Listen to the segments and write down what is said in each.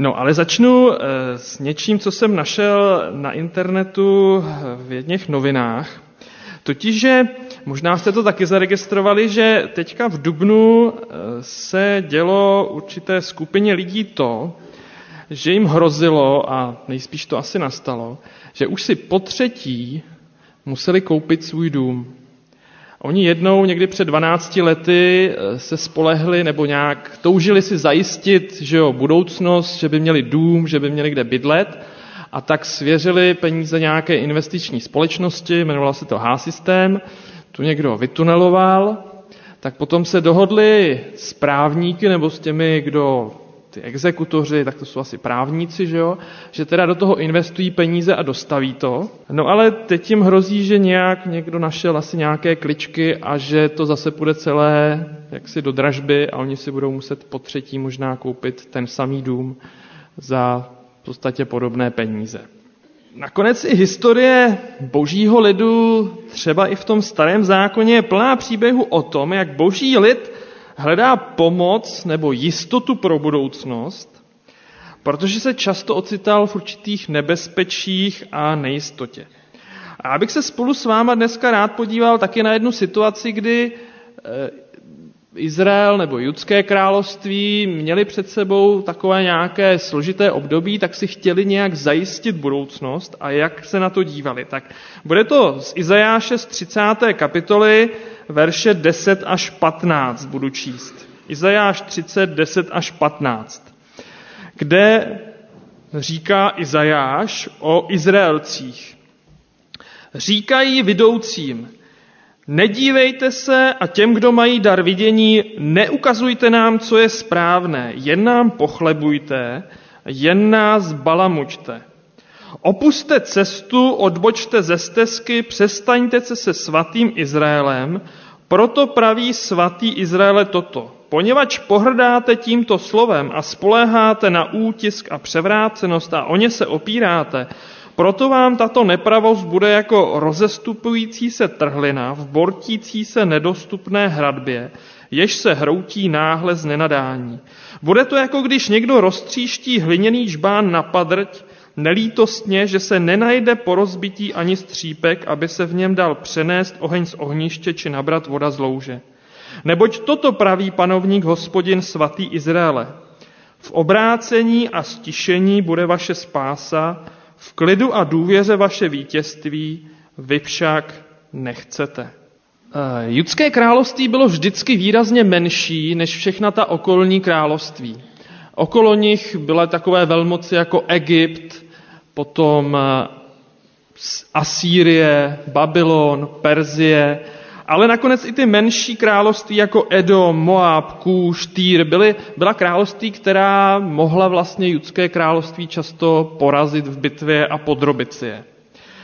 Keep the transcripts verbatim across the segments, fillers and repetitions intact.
No, ale začnu s něčím, co jsem našel na internetu v jedných novinách. Totiž, že možná jste to taky zaregistrovali, že teďka v dubnu se dělo určité skupině lidí to, že jim hrozilo, a nejspíš to asi nastalo, že už si po třetí museli koupit svůj dům. Oni jednou někdy před dvanácti lety se spolehli nebo nějak toužili si zajistit, že jo, budoucnost, že by měli dům, že by měli kde bydlet, a tak svěřili peníze nějaké investiční společnosti, jmenovala se to H-Systém, tu někdo vytuneloval, tak potom se dohodli s právníky nebo s těmi, kdo ty exekutoři, tak to jsou asi právníci, že jo, že teda do toho investují peníze a dostaví to. No ale teď jim hrozí, že nějak někdo našel asi nějaké kličky a že to zase půjde celé jaksi do dražby a oni si budou muset po třetí možná koupit ten samý dům za v podstatě podobné peníze. Nakonec i historie božího lidu, třeba i v tom starém zákoně, je plná příběhů o tom, jak boží lid hledá pomoc nebo jistotu pro budoucnost, protože se často ocital v určitých nebezpečích a nejistotě. A já bych se spolu s váma dneska rád podíval taky na jednu situaci, kdy Izrael nebo Judské království měli před sebou takové nějaké složité období, tak si chtěli nějak zajistit budoucnost a jak se na to dívali. Tak bude to z Izajáše z třicáté kapitoly, verše deset až patnáct budu číst. Izajáš třicet, deset až patnáct, kde říká Izajáš o Izraelcích. Říkají vidoucím: nedívejte se a těm, kdo mají dar vidění, neukazujte nám, co je správné, jen nám pochlebujte, jen nás balamučte. Opuste cestu, odbočte ze stezky, přestaňte se se svatým Izraelem, proto praví svatý Izraele toto. Poněvadž pohrdáte tímto slovem a spoléháte na útisk a převrácenost a o ně se opíráte, proto vám tato nepravost bude jako rozestupující se trhlina v bortící se nedostupné hradbě, jež se hroutí náhle z nenadání. Bude to jako když někdo roztříští hliněný žbán na padrť, nelítostně, že se nenajde po rozbití ani střípek, aby se v něm dal přenést oheň z ohniště či nabrat voda z louže. Neboť toto praví panovník Hospodin svatý Izraele. V obrácení a stišení bude vaše spása, v klidu a důvěře vaše vítězství, vy však nechcete. Judské království bylo vždycky výrazně menší než všechna ta okolní království. Okolo nich byly takové velmoci jako Egypt, potom Asýrie, Babylon, Perzie, ale nakonec i ty menší království jako Edom, Moab, Kůš, Týr byly, byla království, která mohla vlastně judské království často porazit v bitvě a podrobit si je. E,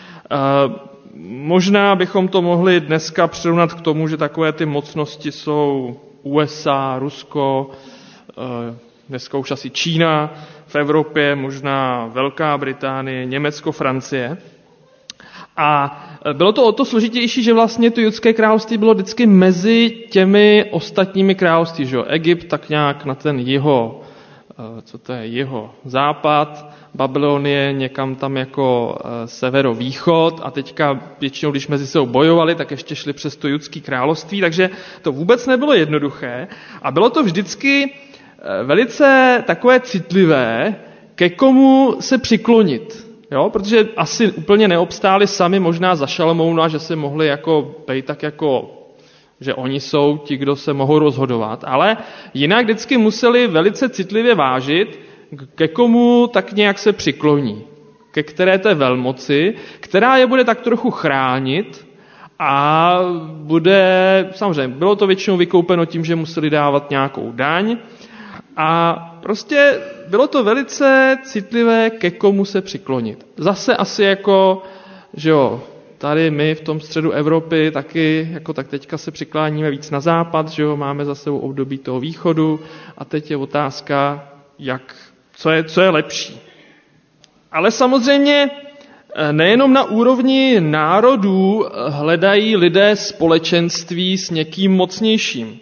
možná bychom to mohli dneska přirovnat k tomu, že takové ty mocnosti jsou U S A, Rusko, e, dneska už asi Čína, v Evropě možná Velká Británie, Německo, Francie. A bylo to o to složitější, že vlastně to judské království bylo vždycky mezi těmi ostatními království. Že? Egypt tak nějak na ten jeho, co to je, jeho západ, Babylonie někam tam jako severovýchod a teďka většinou, když mezi sebou bojovali, tak ještě šli přes to judské království, takže to vůbec nebylo jednoduché a bylo to vždycky velice takové citlivé, ke komu se přiklonit. Jo, protože asi úplně neobstáli sami možná za Šalamouna, že se mohli jako bejt tak jako, že oni jsou ti, kdo se mohou rozhodovat, ale jinak vždycky museli velice citlivě vážit, ke komu tak nějak se přikloní, ke které té velmoci, která je bude tak trochu chránit a bude, samozřejmě bylo to většinou vykoupeno tím, že museli dávat nějakou daň, a prostě bylo to velice citlivé, ke komu se přiklonit. Zase asi jako, že jo, tady my v tom středu Evropy taky, jako tak teďka se přikláníme víc na západ, že jo, máme za sebou období toho východu a teď je otázka, jak, co je, co je lepší. Ale samozřejmě nejenom na úrovni národů hledají lidé společenství s někým mocnějším.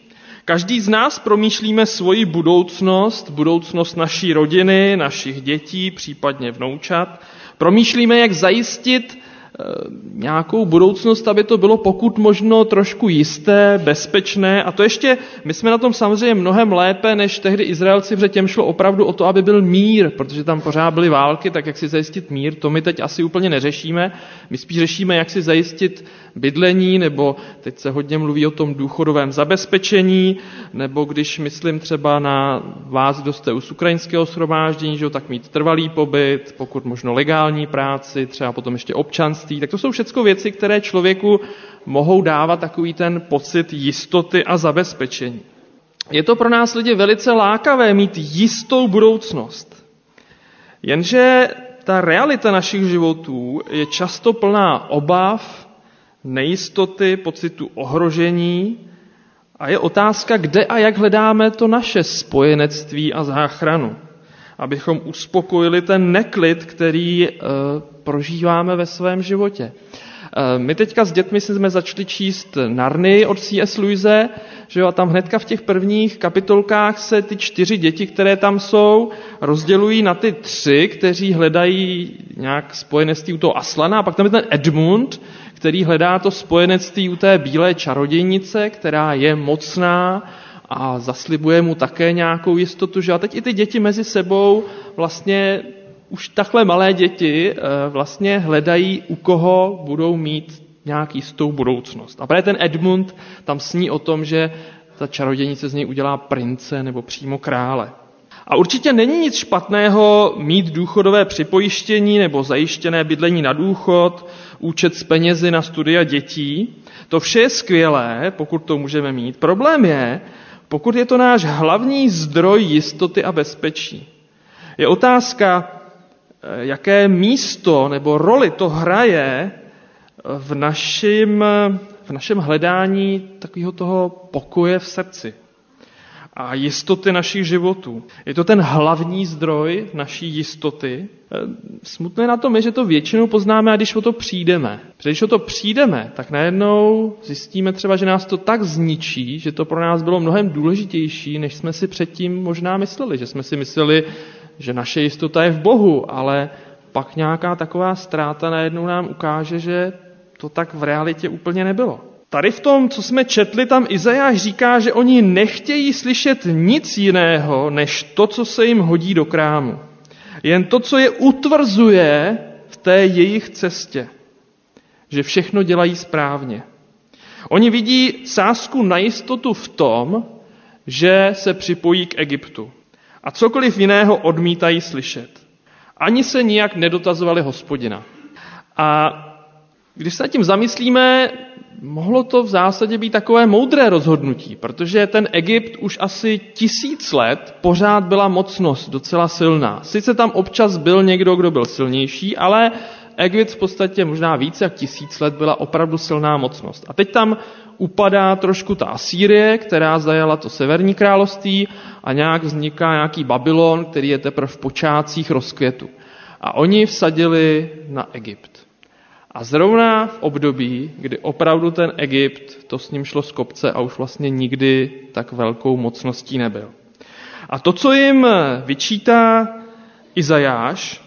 Každý z nás promýšlíme svoji budoucnost, budoucnost naší rodiny, našich dětí, případně vnoučat. Promýšlíme, jak zajistit nějakou budoucnost, aby to bylo pokud možno trošku jisté, bezpečné. A to ještě, my jsme na tom samozřejmě mnohem lépe než tehdy Izraelci, protože těm šlo opravdu o to, aby byl mír, protože tam pořád byly války, tak jak si zajistit mír, to my teď asi úplně neřešíme. My spíš řešíme, jak si zajistit bydlení, nebo teď se hodně mluví o tom důchodovém zabezpečení, nebo když myslím třeba na vás, kdo jste z ukrajinského shromáždění, že jo, tak mít trvalý pobyt, pokud možno legální práci, třeba potom ještě občanství. Tak to jsou všechno věci, které člověku mohou dávat takový ten pocit jistoty a zabezpečení. Je to pro nás lidi velice lákavé mít jistou budoucnost. Jenže ta realita našich životů je často plná obav, nejistoty, pocitu ohrožení a je otázka, kde a jak hledáme to naše spojenectví a záchranu, abychom uspokojili ten neklid, který e, prožíváme ve svém životě. E, my teďka s dětmi jsme začali číst Narnii od C S Lewise, že jo, a tam hnedka v těch prvních kapitolkách se ty čtyři děti, které tam jsou, rozdělují na ty tři, kteří hledají nějak spojenectví u toho Aslana, a pak tam je ten Edmund, který hledá to spojenectví u té bílé čarodějnice, která je mocná a zaslibuje mu také nějakou jistotu, že a teď i ty děti mezi sebou vlastně už takhle malé děti vlastně hledají, u koho budou mít nějak jistou budoucnost. A právě ten Edmund tam sní o tom, že ta čarodějnice z něj udělá prince nebo přímo krále. A určitě není nic špatného mít důchodové připojištění nebo zajištěné bydlení na důchod, účet s penězi na studia dětí. To vše je skvělé, pokud to můžeme mít. Problém je, pokud je to náš hlavní zdroj jistoty a bezpečí. Je otázka, jaké místo nebo roli to hraje v našem, v našem hledání takového toho pokoje v srdci a jistoty našich životů. Je to ten hlavní zdroj naší jistoty. Smutné na tom je, že to většinou poznáme, a když o to přijdeme. Protože když o to přijdeme, tak najednou zjistíme třeba, že nás to tak zničí, že to pro nás bylo mnohem důležitější, než jsme si předtím možná mysleli. Že jsme si mysleli, že naše jistota je v Bohu, ale pak nějaká taková ztráta najednou nám ukáže, že to tak v realitě úplně nebylo. Tady v tom, co jsme četli, tam Izajáš říká, že oni nechtějí slyšet nic jiného, než to, co se jim hodí do krámu. Jen to, co je utvrzuje v té jejich cestě. Že všechno dělají správně. Oni vidí sázku na jistotu v tom, že se připojí k Egyptu. A cokoliv jiného odmítají slyšet. Ani se nijak nedotazovali Hospodina. A když se nad tím zamyslíme, mohlo to v zásadě být takové moudré rozhodnutí, protože ten Egypt už asi tisíc let pořád byla mocnost docela silná. Sice tam občas byl někdo, kdo byl silnější, ale Egypt v podstatě možná více jak tisíc let byla opravdu silná mocnost. A teď tam upadá trošku ta Asýrie, která zajala to severní království a nějak vzniká nějaký Babylon, který je teprve v počátcích rozkvětu. A oni vsadili na Egypt. A zrovna v období, kdy opravdu ten Egypt, to s ním šlo z kopce a už vlastně nikdy tak velkou mocností nebyl. A to, co jim vyčítá Izajáš,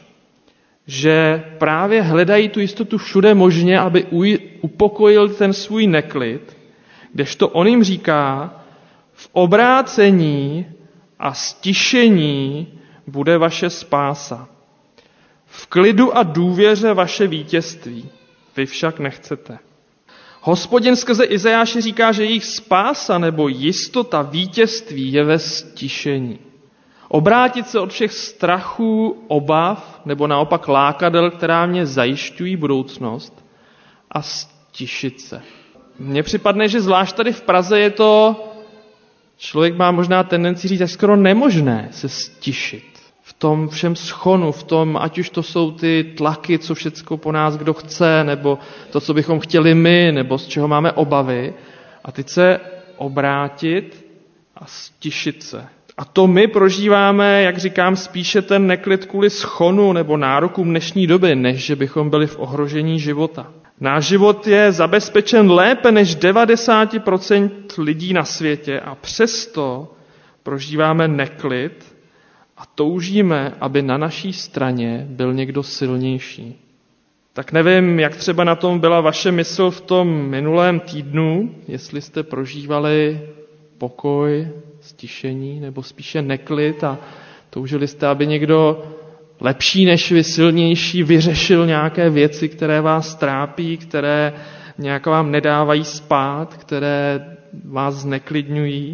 že právě hledají tu jistotu všude možně, aby upokojil ten svůj neklid, kdežto on jim říká, v obrácení a stišení bude vaše spása. V klidu a důvěře vaše vítězství. Vy však nechcete. Hospodin skrze Izajáše říká, že jejich spása nebo jistota vítězství je ve stišení. Obrátit se od všech strachů, obav nebo naopak lákadel, která mě zajišťují budoucnost a stišit se. Mně připadne, že zvlášť tady v Praze je to, člověk má možná tendenci říct, tak skoro nemožné se stišit. V tom všem schonu, v tom, ať už to jsou ty tlaky, co všecko po nás kdo chce, nebo to, co bychom chtěli my, nebo z čeho máme obavy. A teď se obrátit a stišit se. A to my prožíváme, jak říkám, spíše ten neklid kvůli schonu nebo nárokům dnešní doby, než že bychom byli v ohrožení života. Náš život je zabezpečen lépe než devadesát procent lidí na světě a přesto prožíváme neklid a toužíme, aby na naší straně byl někdo silnější. Tak nevím, jak třeba na tom byla vaše mysl v tom minulém týdnu, jestli jste prožívali pokoj, stišení nebo spíše neklid a toužili jste, aby někdo lepší než vy, silnější, vyřešil nějaké věci, které vás trápí, které nějak vám nedávají spát, které vás zneklidňují.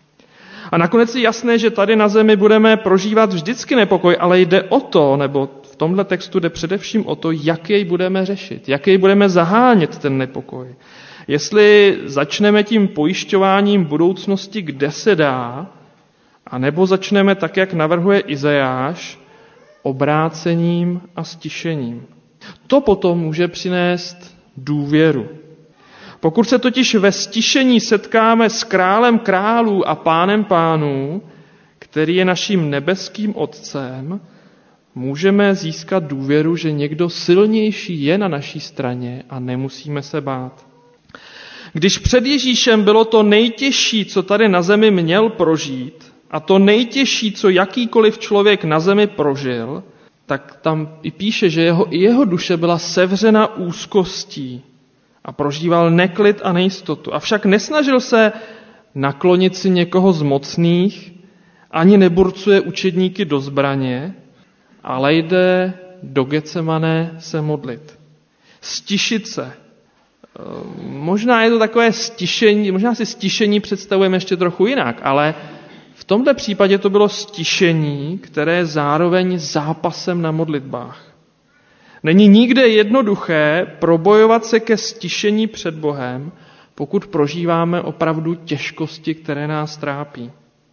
A nakonec je jasné, že tady na zemi budeme prožívat vždycky nepokoj, ale jde o to, nebo v tomhle textu jde především o to, jak jej budeme řešit, jak jej budeme zahánět ten nepokoj. Jestli začneme tím pojišťováním budoucnosti, kde se dá, anebo začneme tak, jak navrhuje Izajáš, obrácením a stišením. To potom může přinést důvěru. Pokud se totiž ve stišení setkáme s králem králů a pánem pánů, který je naším nebeským otcem, můžeme získat důvěru, že někdo silnější je na naší straně a nemusíme se bát. Když před Ježíšem bylo to nejtěžší, co tady na zemi měl prožít, a to nejtěžší, co jakýkoliv člověk na zemi prožil, tak tam i píše, že jeho, i jeho duše byla sevřena úzkostí a prožíval neklid a nejistotu. Avšak nesnažil se naklonit si někoho z mocných, ani neburcuje učedníky do zbraně, ale jde do Getsemane se modlit. Stišit se. Možná je to takové stišení, možná si stišení představujeme ještě trochu jinak, ale v tomto případě to bylo stišení, které je zároveň zápasem na modlitbách. Není nikde jednoduché probojovat se ke stišení před Bohem, pokud prožíváme opravdu těžkosti, které nás trápí.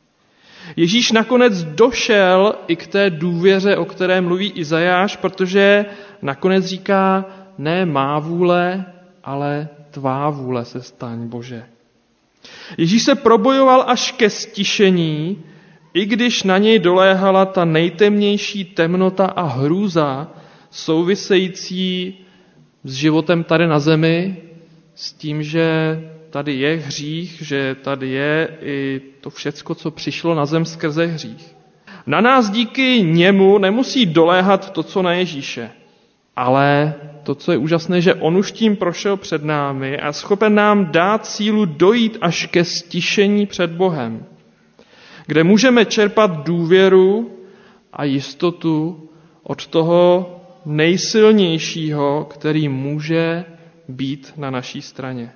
Ježíš nakonec došel i k té důvěře, o které mluví Izajáš, protože nakonec říká, ne má vůle, ale tvá vůle se staň, Bože. Ježíš se probojoval až ke stišení, i když na něj doléhala ta nejtemnější temnota a hrůza související s životem tady na zemi, s tím, že tady je hřích, že tady je i to všecko, co přišlo na zem skrze hřích. Na nás díky němu nemusí doléhat to, co na Ježíše. Ale to, co je úžasné, že on už tím prošel před námi a schopen nám dát sílu dojít až ke stišení před Bohem, kde můžeme čerpat důvěru a jistotu od toho nejsilnějšího, který může být na naší straně.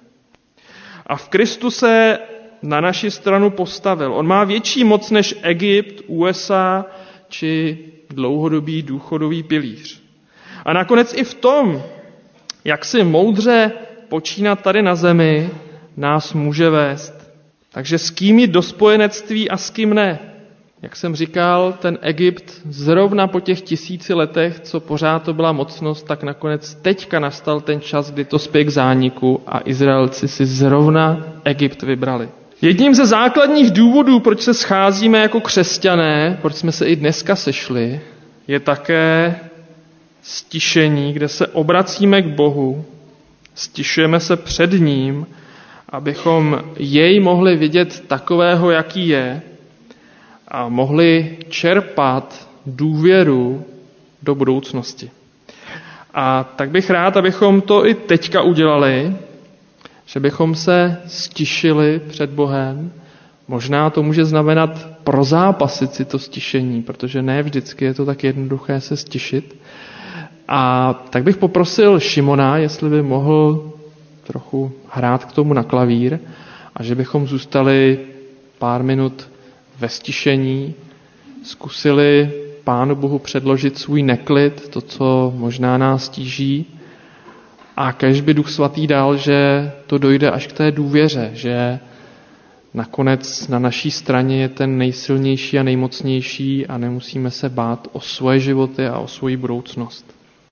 A v Kristu se na naši stranu postavil. On má větší moc než Egypt, U S A či dlouhodobý důchodový pilíř. A nakonec i v tom, jak si moudře počínat tady na zemi, nás může vést. Takže s kým jít do spojenectví a s kým ne. Jak jsem říkal, ten Egypt zrovna po těch tisíci letech, co pořád to byla mocnost, tak nakonec teďka nastal ten čas, kdy to spěje k zániku a Izraelci si zrovna Egypt vybrali. Jedním ze základních důvodů, proč se scházíme jako křesťané, proč jsme se i dneska sešli, je také stišení, kde se obracíme k Bohu, stišujeme se před ním, abychom jej mohli vidět takového, jaký je, a mohli čerpat důvěru do budoucnosti. A tak bych rád, abychom to i teďka udělali, že bychom se stišili před Bohem. Možná to může znamenat prozápasit si to stišení, protože ne vždycky je to tak jednoduché se stišit. A tak bych poprosil Šimona, jestli by mohl trochu hrát k tomu na klavír a že bychom zůstali pár minut ve stišení, zkusili Pánu Bohu předložit svůj neklid, to, co možná nás tíží, a kéž by Duch Svatý dal, že to dojde až k té důvěře, že nakonec na naší straně je ten nejsilnější a nejmocnější a nemusíme se bát o svoje životy a o svoji budoucnost.